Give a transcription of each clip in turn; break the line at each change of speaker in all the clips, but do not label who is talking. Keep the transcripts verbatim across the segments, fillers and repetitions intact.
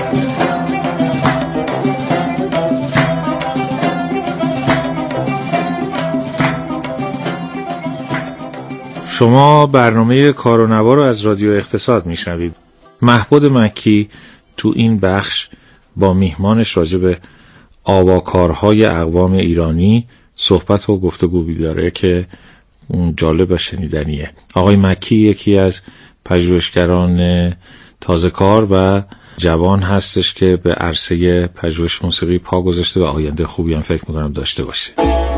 شما برنامه کار و نوا رو از رادیو اقتصاد میشنوید. مهبد مکی تو این بخش با میهمانش راجع به آواکارهای اقوام ایرانی صحبت و گفتگو داره که جالب و شنیدنیه. آقای مکی یکی از پژوهشگران تازه کار و جوان هستش که به عرصه پژوهش موسیقی پا گذاشته و آینده خوبی هم فکر میکنم داشته باشه.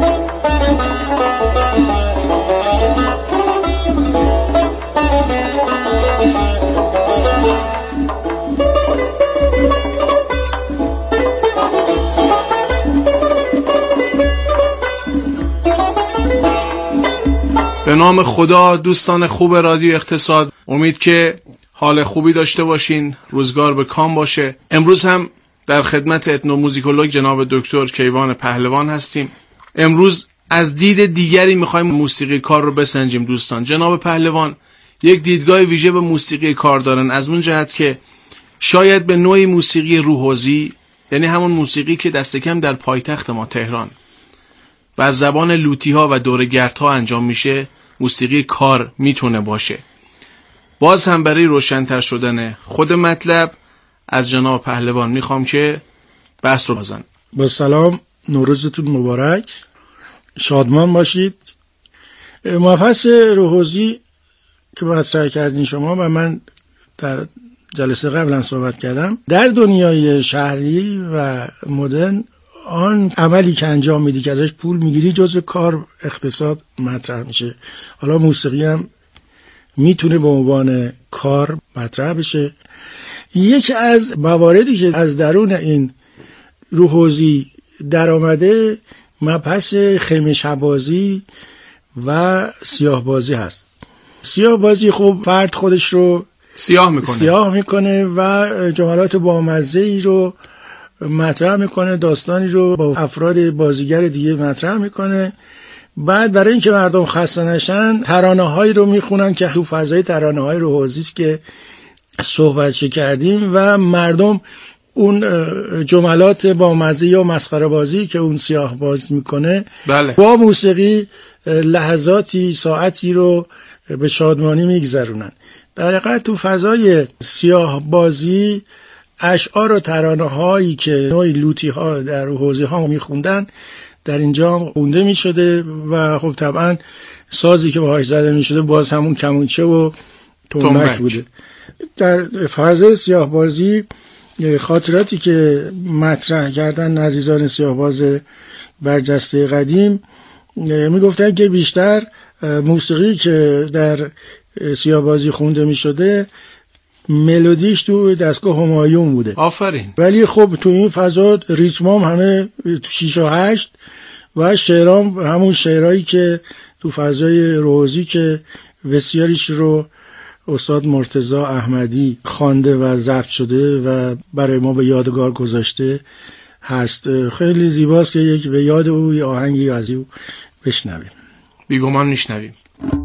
به نام خدا. دوستان خوب رادیو اقتصاد، امید که حال خوبی داشته باشین، روزگار به کام باشه. امروز هم در خدمت اتنوموزیکولوگ جناب دکتر کیوان پهلوان هستیم. امروز از دید دیگری میخوایم موسیقی کار رو بسنجیم. دوستان، جناب پهلوان یک دیدگاه ویژه به موسیقی کار دارن، از اون جهت که شاید به نوعی موسیقی روحوزی، یعنی همون موسیقی که دست کم در پایتخت ما تهران و از زبان لوتی ها و دورگرد ها انجام میشه، موسیقی کار میتونه باشه. باز هم برای روشن‌تر شدن خود مطلب از جناب پهلوان میخوام که بحث رو بزن.
با سلام، نوروزتون مبارک، شادمان باشید. مبحث روحوزی که مطرح کردین شما و من در جلسه قبلا صحبت کردم، در دنیای شهری و مدرن آن عملی که انجام میدی که ازش پول میگیری جزء کار اقتصاد مطرح میشه. حالا موسیقی هم میتونه به عنوان کار مطرح بشه. یکی از مواردی که از درون این روحوزی در آمده مبحث خیمه شبازی و سیاه بازی هست. سیاه بازی خب فرد خودش رو
سیاه میکنه
سیاه میکنه و جملات بامزه‌ای رو مطرح میکنه، داستانی رو با افراد بازیگر دیگه مطرح میکنه. بعد برای اینکه مردم خسته نشن ترانه‌هایی رو میخونن که تو فضای ترانه‌های روحوزی است که صحبت کردیم و مردم اون جملات با مزه یا مسخره بازی که اون سیاه باز میکنه
بله.
با موسیقی لحظاتی ساعتی رو به شادمانی میگذرونن. در حقیقت تو فضای سیاه بازی اشعار و ترانه هایی که نوعی لوتی ها در حوزه ها میخوندن در اینجا خونده میشده و خب طبعا سازی که باهاش زده میشده باز همون کمونچه و تنبک بوده. در فضای سیاه بازی خاطراتی که مطرح کردن عزیزان سیاه باز برجسته قدیم میگفتن که بیشتر موسیقی که در سیاه بازی خونده میشده ملودیش تو دستگاه همایون بوده.
آفرین.
ولی خب تو این فضا ریتمام همه تو شیش و هشت و شعرام همون شعرهایی که تو فضای روحوزی که بسیاریش رو استاد مرتضی احمدی خوانده و ضبط شده و برای ما به یادگار گذاشته هست. خیلی زیباست که یک به یاد او یه آهنگی از او بشنویم.
بیگمان میشنویم.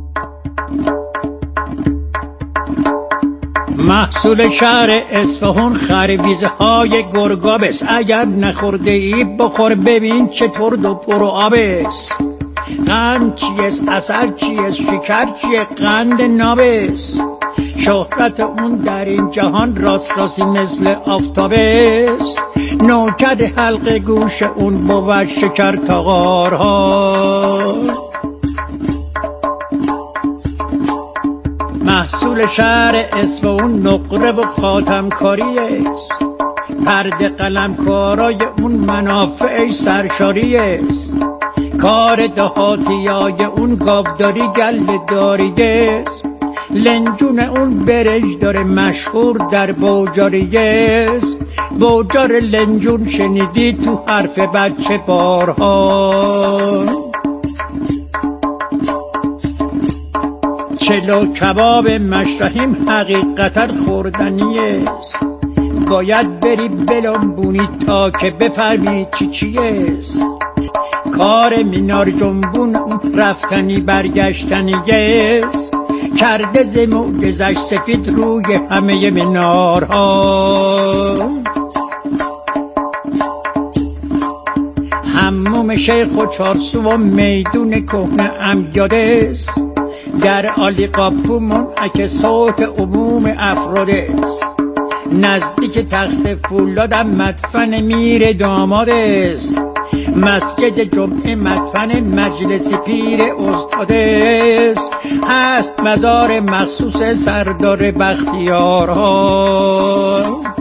محصول شهر اصفهان خربیزه های گرگابس، اگر نخورده ای بخور ببین چطور دو پرو آبس. قند چیست، عسل چیست، شکر چیه، قند نابس. شهرت اون در این جهان راست راستی مثل آفتابس. نوکر حلق گوش اون بود شکر تاغارها. محصول شهر اصفهان نقره و خاتم کاری است. پرده قلم کارای اون منافع سرشاری است. کار دهاتیای اون گاوداری گل داری است. لنجون اون برنج داره مشهور در بوجاری است. بوجار لنجون شنیدی تو حرف بچه بارها. چلو کباب مشرحیم حقیقتا خوردنی است. باید بری بلنبونی تا که بفهمی چی چی است. کار مینار جنبون رفتنی برگشتنی است. کرده ز معجزش سفید روی همه منارها. شیخ و چارسو و میدون کهنه ام یادست، در عالی قاپومون اگه صوت عموم افرادست، نزدیک تخت فولادم مدفن میر دامادست، مسجد جمعه مدفن مجلس پیر استادست، هست مزار مخصوص سردار بختیارها.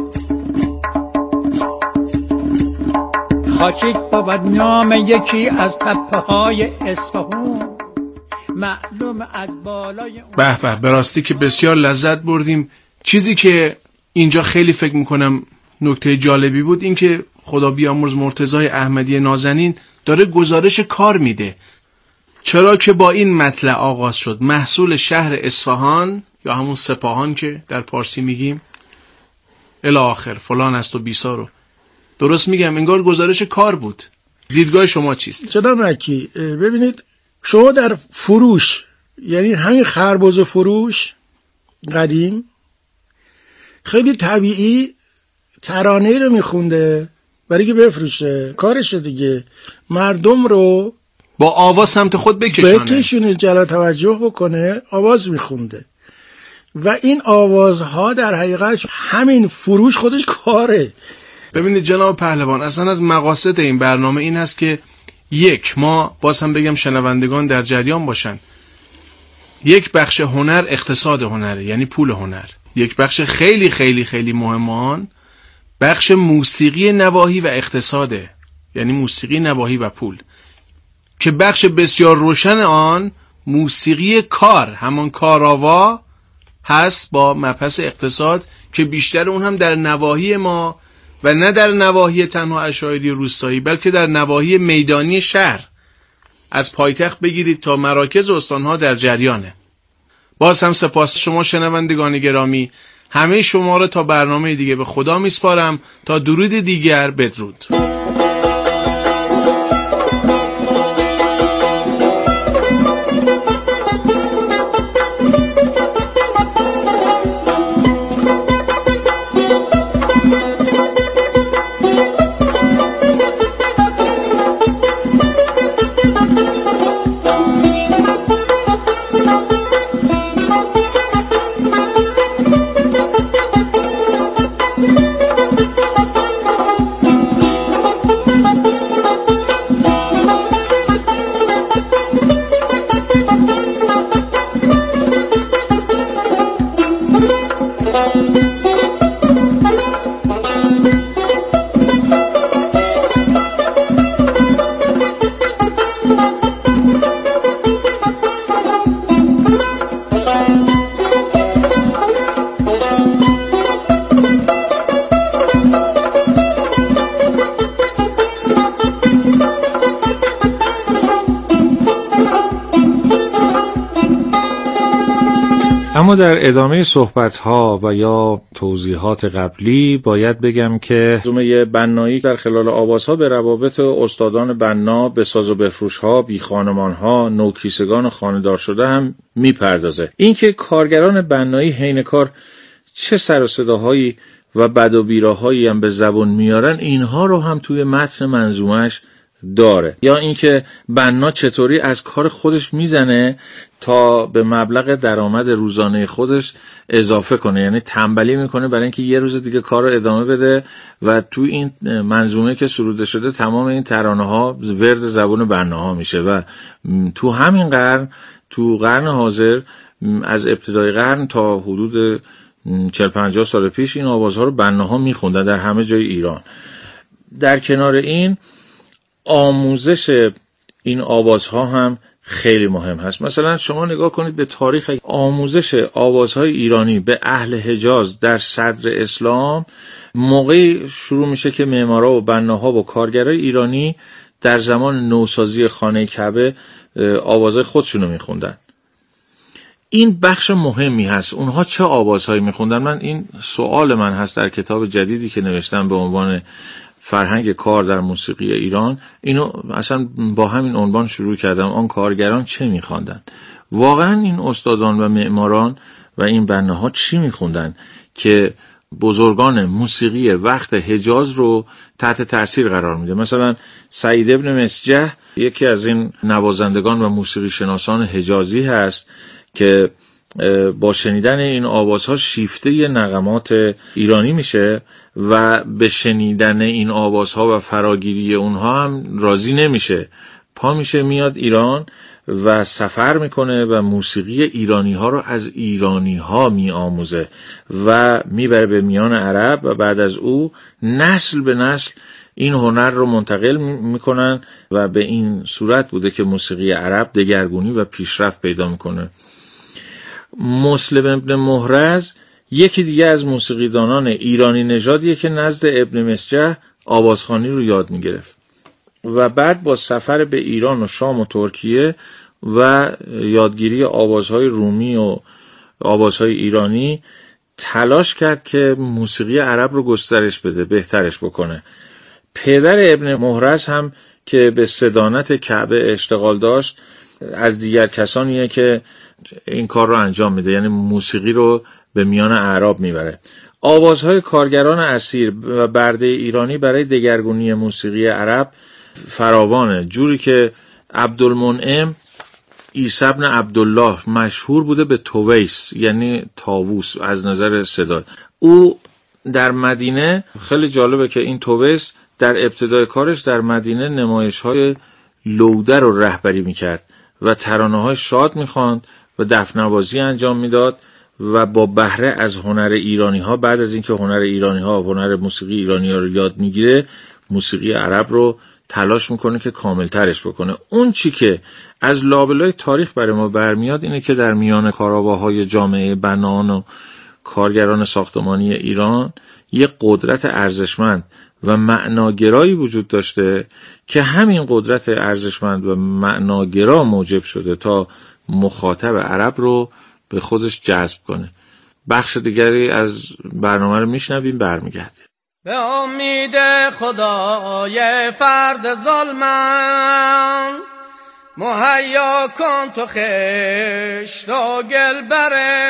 خاچیک بود نام یکی از تپه های اصفهان، معلوم از بالای
به به، به راستی که بسیار لذت بردیم. چیزی که اینجا خیلی فکر میکنم نکته جالبی بود این که خدا بیامرز مرتضی احمدی نازنین داره گزارش کار میده، چرا که با این مطلع آغاز شد. محصول شهر اصفهان یا همون سپاهان که در پارسی میگیم الی آخر فلان است و بیسارو، درست میگم؟ انگار گزارش کار بود. دیدگاه شما چیست؟
جناب مکی، ببینید شما در فروش، یعنی همین خربزه فروش قدیم خیلی طبیعی ترانه‌ای رو میخونده برای که بفروشه، کارشه دیگه، مردم رو
با آواز سمت خود بکشانه
بکشونه، جلب توجه بکنه، آواز میخونده و این آوازها در حقیقت همین فروش خودش کاره.
ببینید جناب پهلوان، اصلا از مقاصد این برنامه این هست که یک، ما باز هم بگم شنوندگان در جریان باشن، یک بخش هنر اقتصاد هنره، یعنی پول هنر. یک بخش خیلی خیلی خیلی مهمان بخش موسیقی نواحی و اقتصاده، یعنی موسیقی نواحی و پول، که بخش بسیار روشن آن موسیقی کار، همان کاراوا هست با مبحث اقتصاد که بیشتر اون هم در نواحی ما و نه در نواحی تنها اشایری روستایی بلکه در نواحی میدانی شهر، از پایتخت بگیرید تا مراکز استانها در جریانه. باز هم سپاس شما شنوندگان گرامی، همه شما را تا برنامه دیگه به خدا میسپارم. تا درود دیگر، بدرود.
اما در ادامه صحبت‌ها و یا توضیحات قبلی باید بگم که منظومه بنایی در خلال آوازها به روابط استادان بنا به ساز و بفروش‌ها، بیخانمان‌ها، نوکیسگان خانه‌دار شده هم میپردازه. اینکه کارگران بنایی حین کار چه سر و صداهایی و بد و بیراهایی هم به زبان میارن، اینها رو هم توی متن منظومش داره. یا اینکه بنا چطوری از کار خودش میزنه تا به مبلغ درآمد روزانه خودش اضافه کنه، یعنی تنبلی میکنه برای اینکه یه روز دیگه کار رو ادامه بده. و تو این منظومه که سروده شده تمام این ترانه ها ورد زبان بناها میشه و تو همین قرن، تو قرن حاضر، از ابتدای قرن تا حدود چهل پنجاه سال پیش این آوازها رو بناها میخوندن در همه جای ایران. در کنار این آموزش این آوازها هم خیلی مهم هست. مثلا شما نگاه کنید به تاریخ آموزش آوازهای ایرانی به اهل حجاز در صدر اسلام، موقعی شروع میشه که معمارا و بناها و کارگرای ایرانی در زمان نوسازی خانه کعبه آوازهای خودشونو میخوندن. این بخش مهمی هست. اونها چه آوازهایی میخوندن؟ من این سوال من هست در کتاب جدیدی که نوشتم به عنوان فرهنگ کار در موسیقی ایران، اینو اصلا با همین عنوان شروع کردم. آن کارگران چه میخواندن؟ واقعا این استادان و معماران و این بناها چی میخوندن که بزرگان موسیقی وقت حجاز رو تحت تأثیر قرار میده. مثلا سعید ابن مسجح یکی از این نوازندگان و موسیقی شناسان حجازی هست که با شنیدن این آوازها شیفته نغمات ایرانی میشه و به شنیدن این آوازها و فراگیری اونها هم راضی نمیشه. پا میشه میاد ایران و سفر میکنه و موسیقی ایرانی ها رو از ایرانی ها میآموزه و میبره به میان عرب و بعد از او نسل به نسل این هنر رو منتقل میکنن و به این صورت بوده که موسیقی عرب دگرگونی و پیشرفت پیدا میکنه. مسلم ابن محرز یکی دیگه از موسیقیدانان ایرانی نژادیه که نزد ابن مسجح آوازخوانی رو یاد میگرفت و بعد با سفر به ایران و شام و ترکیه و یادگیری آوازهای رومی و آوازهای ایرانی تلاش کرد که موسیقی عرب رو گسترش بده، بهترش بکنه. پدر ابن محرز هم که به صدانت کعبه اشتغال داشت از دیگر کسانیه که این کار رو انجام میده، یعنی موسیقی رو به میان اعراب میبره. آوازهای کارگران اسیر و برده ایرانی برای دگرگونی موسیقی عرب فراوانه، جوری که عبدالمنعم عیسی بن عبدالله مشهور بوده به تویس، یعنی طاووس از نظر صدا. او در مدینه، خیلی جالبه که این تویس در ابتدای کارش در مدینه نمایش‌های لوده رو رهبری میکرد و ترانه‌های شاد میخواند و دفنوازی انجام میداد و با بهره از هنر ایرانی‌ها، بعد از اینکه هنر ایرانی‌ها هنر موسیقی ایرانی‌ها رو یاد میگیره، موسیقی عرب رو تلاش میکنه که کاملترش بکنه. اون چی که از لابلای تاریخ برای ما برمیاد اینه که در میان کاراواهای جامعه بنان و کارگران ساختمانی ایران یک قدرت ارزشمند و معناگرایی وجود داشته که همین قدرت ارزشمند و معناگرا موجب شده تا مخاطب عرب رو به خودش جذب کنه. بخش دیگری از برنامه رو میشنویم، برمیگردیم.
به امید خدای فرد ظلمم مهیا کن تو خشت و گل بر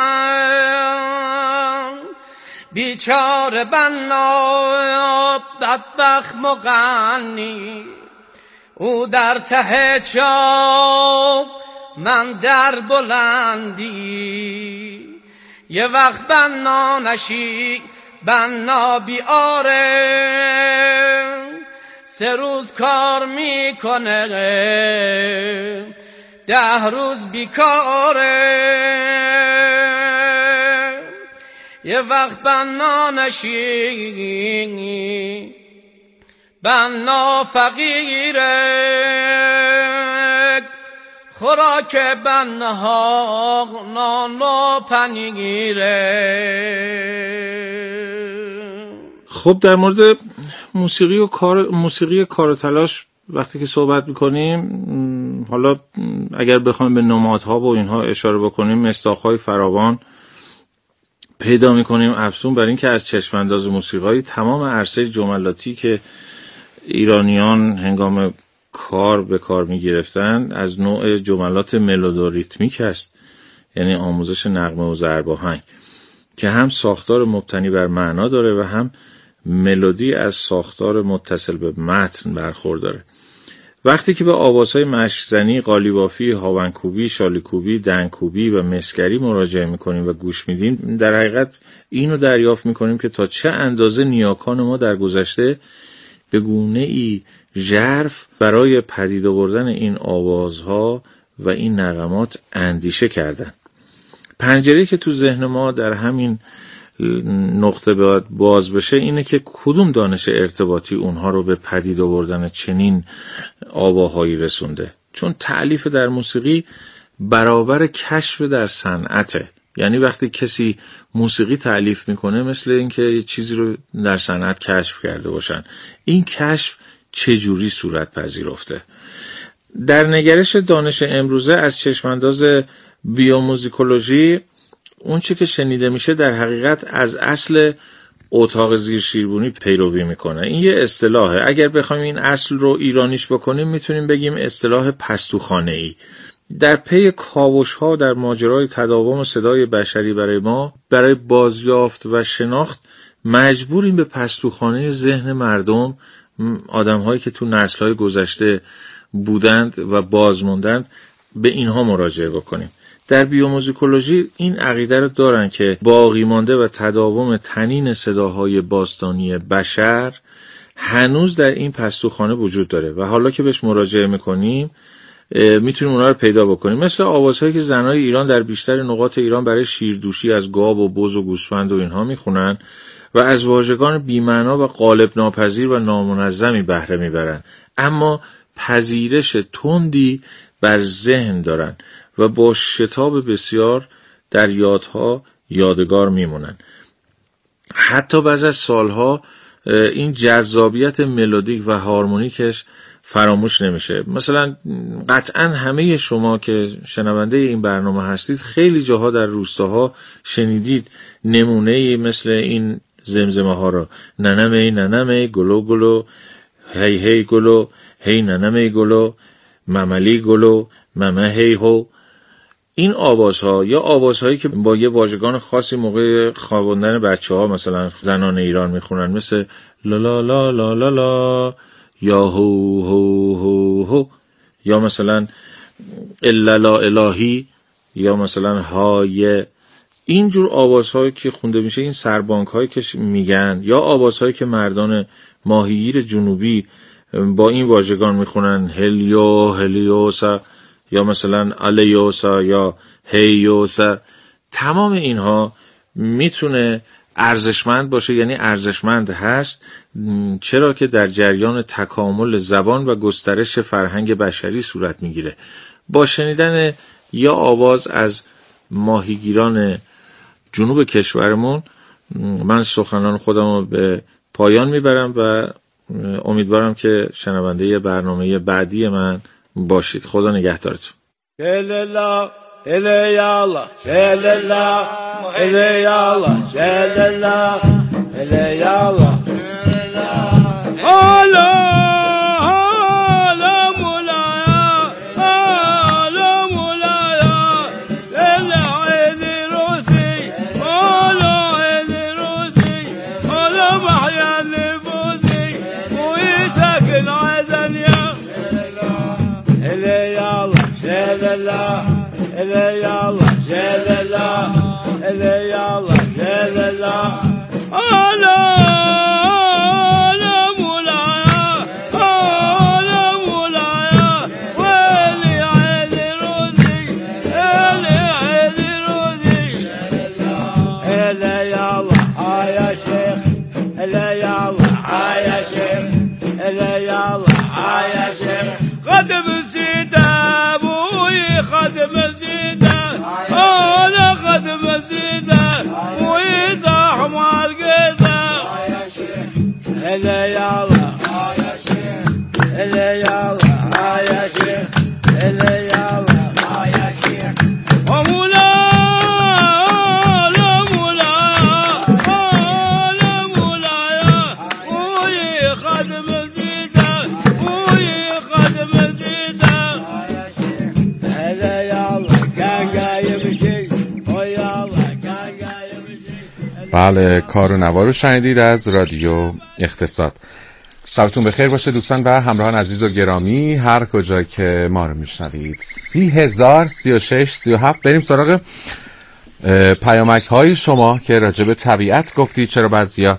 من، بیچاره بنا بدبخت مغنی، او در ته چاه من در بلندی، یه وقت بنا نشی بنا بیاره، سه روز کار میکنه ده روز بیکاره، یه وقت بنا نشی بنا فقیره، خوراک بناها نان و پنیره.
خب در مورد موسیقی و کار موسیقی کار و تلاش وقتی که صحبت میکنیم، حالا اگر بخوایم به نمادها و اینها اشاره بکنیم، مصداق‌های فراوان پیدا میکنیم افزون بر این که از چشمانداز موسیقی تمام عرصه جملاتی که ایرانیان هنگام کار به کار میگرفتن از نوع جملات ملودوریتمیک است، یعنی آموزش نغمه و ضرب آهنگ که هم ساختار مبتنی بر معنا داره و هم ملودی از ساختار متصل به متن برخورداره. وقتی که به آوازهای مشک‌زنی، قالیبافی، هاونکوبی، شالیکوبی، دنگکوبی و مسگری مراجعه میکنیم و گوش میدیم، در حقیقت اینو دریافت میکنیم که تا چه اندازه نیاکان ما در گذشته به گونه‌ای ژرف برای پدید آوردن این آوازها و این نغمات اندیشه کردن. پنجره‌ای که تو ذهن ما در همین نقطه باید باز بشه اینه که کدوم دانش ارتباطی اونها رو به پدید آوردن چنین آواهایی رسونده. چون تألیف در موسیقی برابر کشف در صنعته، یعنی وقتی کسی موسیقی تألیف میکنه مثل اینکه یه چیزی رو در صنعت کشف کرده باشن. این کشف چجوری صورت پذیرفته؟ در نگرش دانش امروزه از چشمانداز بیوموزیکولوژی اون چی که شنیده میشه در حقیقت از اصل اتاق زیر شیربونی پیروی میکنه. این یه اصطلاحه. اگر بخوایم این اصل رو ایرانیش بکنیم میتونیم بگیم اصطلاح پستوخانه‌ای. در پی کاوش‌ها در ماجرای تداوم صدای بشری برای ما، برای بازیافت و شناخت مجبوریم به پستوخانه ذهن مردم، آدم‌هایی که تو نسل‌های گذشته بودند و بازموندند، به اینها مراجعه بکنیم. در بیوموزیکولوژی این عقیده رو دارن که باقی مانده و تداوم تنین صداهای باستانی بشر هنوز در این پستوخانه وجود داره و حالا که بهش مراجعه میکنیم میتونیم اونا رو پیدا بکنیم، مثل آوازهایی که زنای ایران در بیشتر نقاط ایران برای شیردوشی از گاو و بز و گوسفند و اینها میخونن و از واژگان بی‌معنا و قالب ناپذیر و نامنظمی بهره میبرن، اما پذیرش تندی بر ذهن دارن و با شتاب بسیار در یادها یادگار میمونن. حتی بعد از سالها این جذابیت ملودیک و هارمونیکش فراموش نمیشه. مثلا قطعا همه شما که شنونده این برنامه هستید خیلی جاها در روستاها شنیدید نمونه‌ای مثل این زمزمه ها رو، ننمه ننمه گلو گلو، هی هی گلو، هی ننمه گلو، مملی گلو، ممه هی هو. این آوازها یا آوازهایی که با یه واژگان خاصی موقع خوابوندن بچه ها مثلا زنان ایران میخونن، مثل لا لا لا لا لا لا یا هو هو هو هو، یا مثلا الا لا الهی، یا مثلا های. اینجور آوازهایی که خونده میشه، این سربانک هایی که میگن، یا آوازهایی که مردان ماهیگیر جنوبی با این واژگان میخونن، هلیو هلیوسا، یا مثلا الیوسا یا هیوسا، تمام اینها میتونه ارزشمند باشه، یعنی ارزشمند هست، چرا که در جریان تکامل زبان و گسترش فرهنگ بشری صورت میگیره. با شنیدن یا آواز از ماهیگیران جنوب کشورمون من سخنان خودم رو به پایان میبرم و امیدوارم که شنونده برنامه بعدی من باشید. خدا نگهدارتون.
شللا الیالا شللا الیالا شللا الیالا حالا Eleyallah, Cellallah, Eleyallah, Cellallah, Allah, Allah, Mulaya, Allah, Mulaya, Veli Ali Ruzi, Eli Ali Ruzi, Eleyallah, Aya Şeyh, Eleyallah, Aya Şeyh, Eleyallah, Aya Şeyh, Kadim Zida, Buyi Kadim Zida, Ala Kadim Zida, Buyi Zahmal Geza, Eleyallah, Aya Şeyh, Eleyallah, Aya Şeyh, Eleyallah, Aya Şeyh, Amula.
بله، کار و نوا رو شنیدید از رادیو اقتصاد. شبتون بخیر باشه دوستان و همراهان عزیز و گرامی هر کجا که ما رو میشنوید. سی هزار سی و شش سی و هفت. بریم سراغ پیامک های شما که راجع به طبیعت گفتید. چرا بعضیا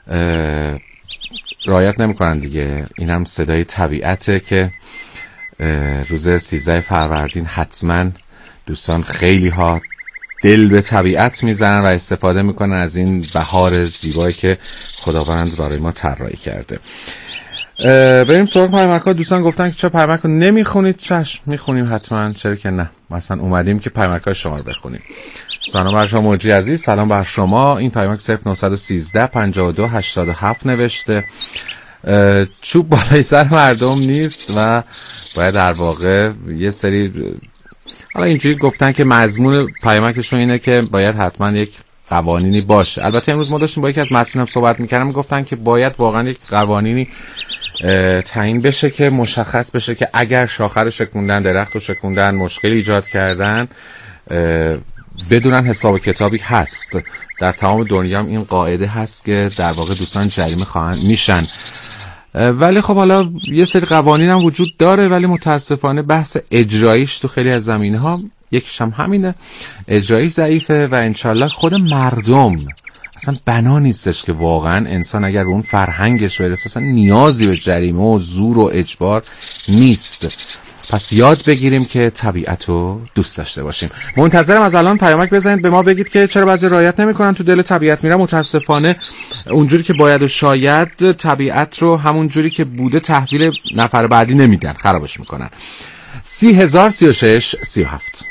رعایت نمی‌کنن دیگه. این هم صدای طبیعته که روز سیزده فروردین حتما دوستان خیلی ها دل به طبیعت میزنن و استفاده میکنن از این بهار زیبایی که خداوند برای ما طراحی کرده. بریم سراغ پیامک ها. دوستان گفتن که چرا پیامک ها نمیخونید؟ چشم میخونیم حتما، چرا که نه. مثلا اومدیم که پیامک های شما رو بخونیم. سلام بر شما موجی عزیز، سلام بر شما. این پیامک صفر نه یک سه پنجاه و دو هشتاد و هفت نوشته. چوب بالای سر مردم نیست و باید در واقع یه سری، حالا اینجوری گفتن که مضمون پیامکشون اینه که باید حتما یک قوانینی باشه. البته امروز ما داشتیم با یکی از مسئولان صحبت می‌کردم، گفتن که باید واقعا یک قوانینی تعیین بشه که مشخص بشه که اگر شاخه رو شکوندن، درخت رو شکوندن، مشکل ایجاد کردن، بدونن حساب کتابی هست. در تمام دنیا هم این قاعده هست که در واقع دوستان جریمه خواهند میشن. ولی خب حالا یه سری قوانین هم وجود داره، ولی متاسفانه بحث اجراییش تو خیلی از زمینه‌ها یکیش هم همینه، اجرایی ضعیفه و انشالله خود مردم اصلا بنا نیستش که واقعا انسان اگر اون فرهنگش برسه اصلا نیازی به جریمه و زور و اجبار نیست. پس یاد بگیریم که طبیعت رو دوست داشته باشیم. منتظرم از الان پیامک بزنید به ما بگید که چرا بعضی رعایت نمی‌کنن، تو دل طبیعت میرن، متاسفانه اونجوری که باید و شاید طبیعت رو همون جوری که بوده تحویل نفر بعدی نمیدن، خرابش میکنن. سی هزار سی و شش سی و هفت.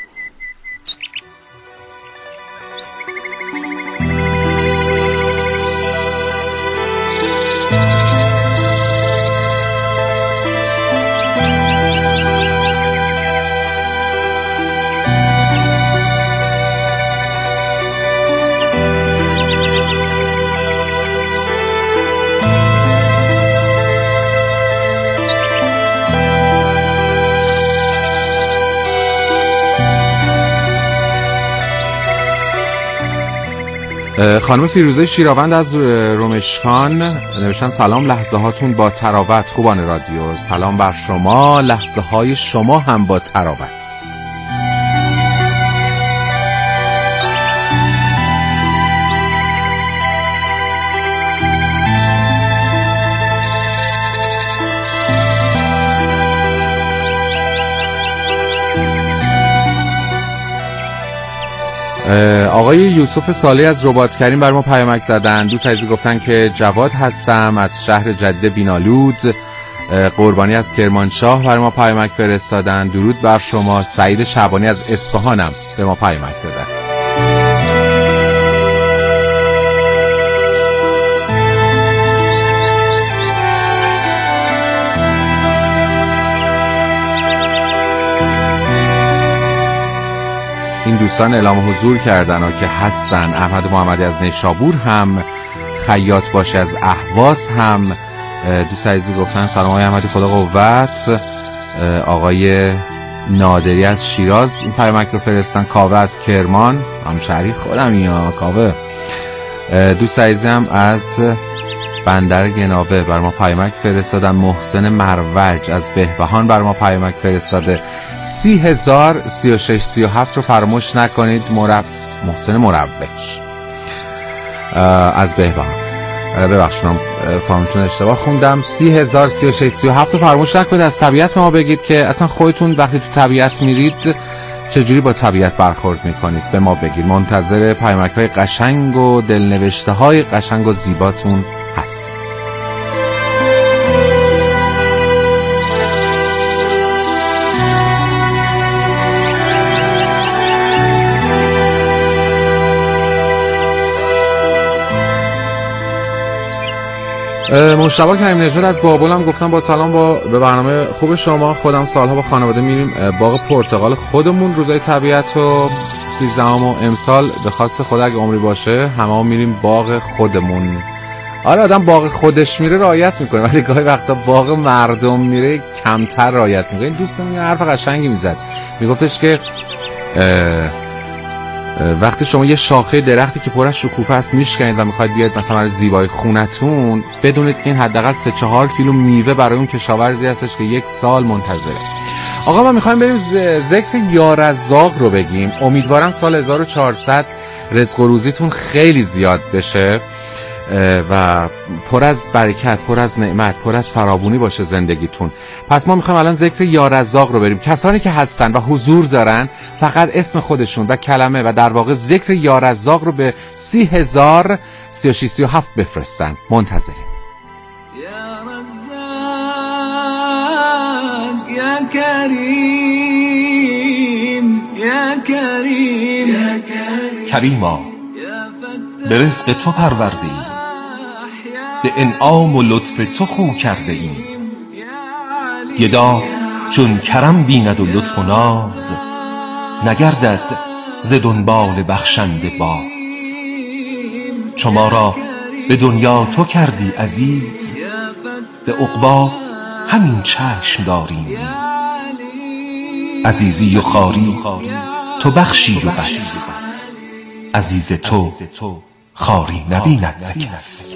خانم فیروزه شیراوند از رومشکان نوشتن سلام، لحظه هاتون با تراوت خوبان رادیو. سلام بر شما، لحظه های شما هم با تراوت. آقای یوسف صالح از رباط کریم بر ما پیامک زدن. دوست عزیزی گفتن که جواد هستم از شهر جدید بینالود. قربانی از کرمانشاه بر ما پیامک فرستادن. درود بر شما. سعید شعبانی از اصفهانم به ما پیامک دادن. این دوستان اعلام حضور کردن و که هستن. احمد محمدی از نیشابور هم، خیاط باشه از اهواز هم. دوست عزیزی گفتن سلام آقای احمدی خدا قوت. آقای نادری از شیراز این پیامک رو فرستن. کاوه از کرمان، همشهری خودم یا کاوه. دوست عزیزی هم از بندر گناوه بر ما پیامک فرستادن. محسن مروج از بهبهان بر ما پیامک فرستاده. سی هزار سی و شش سی و هفت رو فراموش نکنید. مرب... محسن مروج از بهبهان، ببخشید من فهمتون اشتباه خوندم. سی هزار سی و شش سی و هفت رو فراموش نکنید. از طبیعت به ما بگید که اصلا خودتون وقتی تو طبیعت میرید چجوری با طبیعت برخورد میکنید، به ما بگید. منتظر پیامک های قشنگ و دلنوشته های قشنگ و زیباتون هست. مشتبه کریم نژاد از بابل هم گفتم با سلام با به برنامه خوب شما. خودم سالها با خانواده میریم باغ پرتقال خودمون روزای طبیعت و سیزدهم و امسال به خواست خدا اگه عمری باشه همه هم میریم باغ خودمون. آره آدم باغ خودش میره رعایت میکنه، ولی گاهی وقتا باغ مردم میره کمتر رعایت میکنه. این دوستم یه حرف قشنگی میزد، میگفتش که وقتی شما یه شاخه درختی که پر از شکوفه است میشکنید و میخواید بیاید مثلا برای زیبایی خونتون، بدونید که این حداقل سه چهار کیلو میوه برای اون کشاورزی هستش که یک سال منتظره. آقا ما میخوایم بریم ذکر یارزاق رو بگیم. امیدوارم سال هزار و چهارصد رزق و روزیتون خیلی زیاد بشه و پر از برکت، پر از نعمت، پر از فراوانی باشه زندگیتون. پس ما میخوایم الان ذکر یارزاق رو بریم. کسانی که هستن و حضور دارن فقط اسم خودشون و کلمه و در واقع ذکر یارزاق رو به سی هزار سی و شش سی و هفت بفرستن. منتظریم.
یا رزاق یا کریم یا کریم یا کریم
کریما به رزق تو پرورده ایم، به انعام و لطف تو خو کرده ایم. گدا چون کرم بیند و لطف و ناز، نگردد ز دنبال بخشنده باز. شما را به دنیا تو کردی عزیز، به عقبا همین چشم داریم نیز. عزیزی و خاری تو بخشی و بس، عزیز تو خاری نبیند ز کس.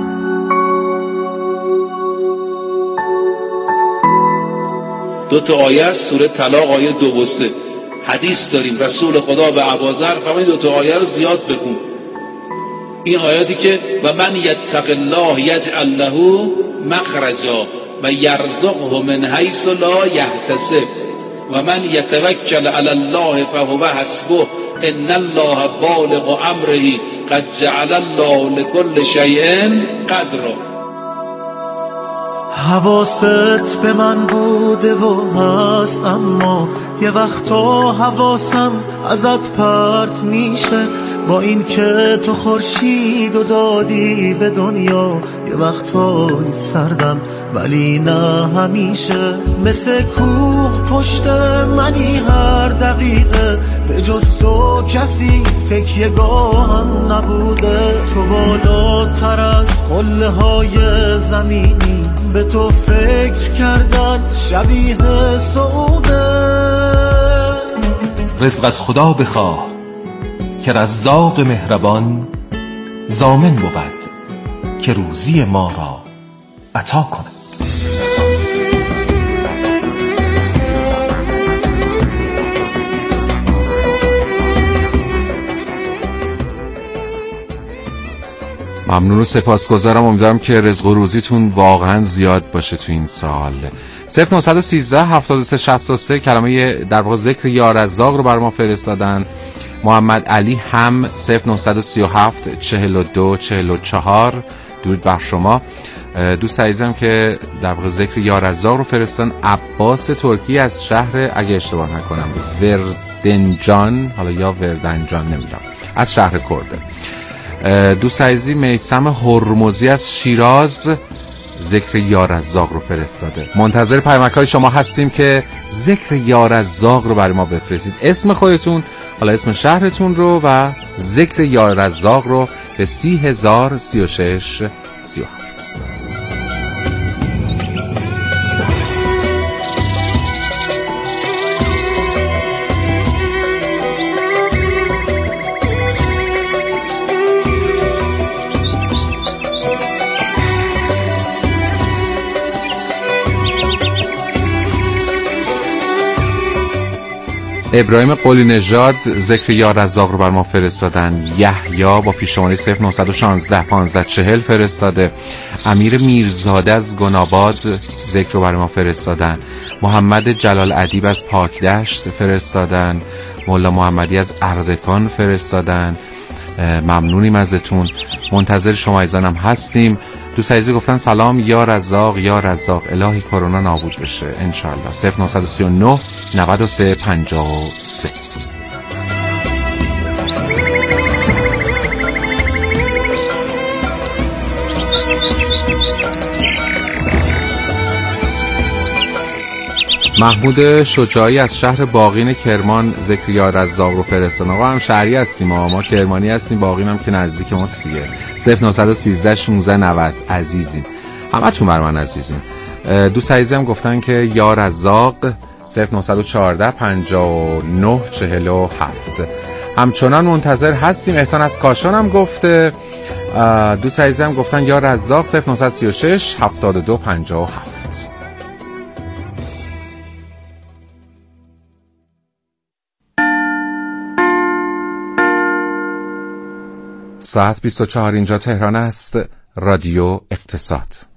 دو تا آیه از سوره طلاق، آیه دو و سه. حدیث داریم رسول خدا به ابوذر فرمود دو تا آیه رو زیاد بخون. این آیاتی که و من یتق الله یجعل له مخرجا و یرزقه من حیث لا یحتسب و من یتوکل علی الله فهو حسبه ان الله بالغ امره قد جعل الله لكل شیء قدرا.
حواست به من بوده و هست، اما یه وقتا حواسم ازت پرت میشه. با این که تو خورشید و دادی به دنیا، یه وقتای سردم ولی نه همیشه. مثل کوه پشت منی هر دقیقه، به جز تو کسی تکیه گاهم نبوده. تو بالاتر از قله های زمینی، به تو فکر کردن شبیه سعوده.
رزق از خدا بخواه که رزاق مهربان، ضامن بود که روزی ما را عطا کند.
ممنون و سپاسگزارم. امیدوارم که رزق و روزیتون واقعا زیاد باشه تو این سال. صفر نه یک سه هفتاد و سه شصت و سه کلمه در واقع ذکر یا رزاق رو بر ما فرستادن. محمد علی هم صفر نه سه هفت چهل و دو چهل و چهار درود بر شما. دوست عزیزم که در واقع ذکر یا رزاق رو فرستادن عباس ترکی از شهر، اگه اشتباه نکنم وردنجان، حالا یا وردنجان نمیدونم، از شهر کرده. دوست عزیزی میثم هرمزی از شیراز ذکر یا رزاق رو فرستاده. منتظر پیامک‌های شما هستیم که ذکر یا رزاق رو برای ما بفرستید. اسم خودتون، حالا اسم شهرتون رو و ذکر یا رزاق رو به سی هزار سی و شش سی و هفت. ابراهیم قلی نژاد ذکر یا رزاق رو بر ما فرستادن. یحیی با پیش‌شماره صفر نه یک شش پانزده چهل فرستاده. امیر میرزاده از گناباد ذکر رو بر ما فرستادن. محمد جلال ادیب از پاکدشت فرستادن. مولا محمدی از اردکان فرستادن. ممنونیم ازتون. منتظر شما عزیزانم هستیم. دوست عزیزی گفتن سلام یا رزاق یا رزاق، الهی کرونا نابود بشه انشالله. صفر نه سه نه نود و سه پنجاه و سه. محمود شجاعی از شهر باقین کرمان ذکر یا رزاق رو فرستادن. آقا هم شهری هستیم، ما ما کرمانی هستیم، باقین هم که نزدیک ما سیه. صفر نه یک سه شانزده نود عزیزیم، همه تو بر من عزیزیم. دوست عزیزم گفتن که یا رزاق صفر نه یک چهار پنجاه و نه چهل و هفت. همچنان منتظر هستیم. احسان از کاشان هم گفته. دوست عزیزم گفتن یا رزاق صفر نه سه شش هفتاد و دو پنجاه و هفت. ساعت بیست و چهار اینجا تهران است. رادیو اقتصاد.